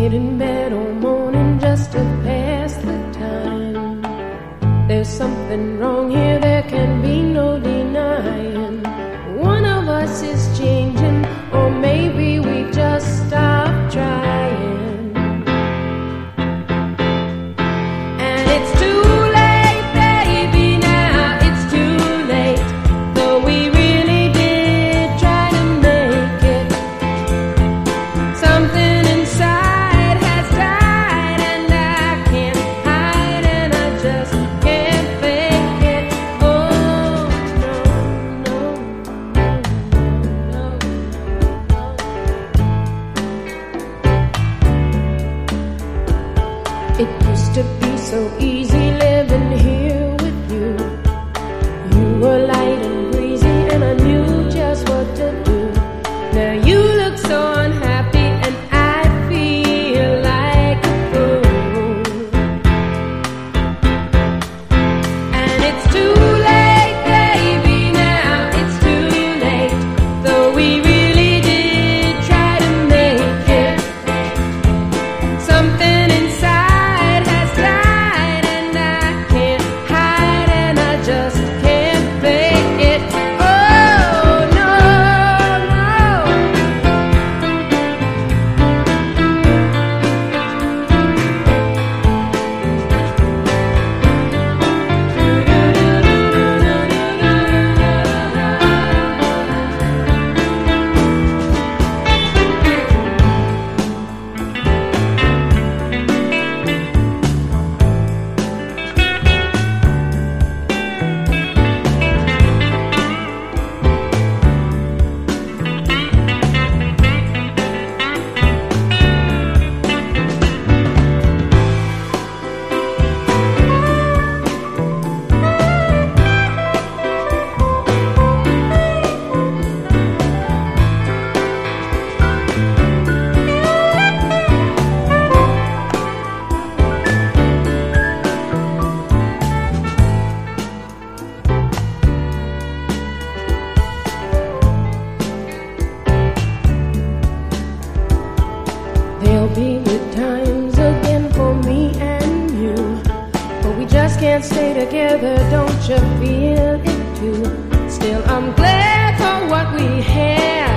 Get in bed all morning just to pass the time. There's something wrong here, there can be no denying. One of us is changing, or maybe we just stopped trying. And it's too late, baby, now it's too late. Though we really did try to make it. Something inside has died, and I can't hide, and I just can't fake it. Oh, no, no, no, no, no. It used to be so easy living here with you. You were light and breezy, and I knew just what to do. Now you look so unhappy, and I feel like a fool. And it's too late, baby, now it's too late. Though we really did try to make it. Something inside has died, and I can't hide, and I just can't fake it. Oh, no, no. There'll be good times again for me and you, but we just can't stay together, don't you feel it too? Still, I'm glad for what we had.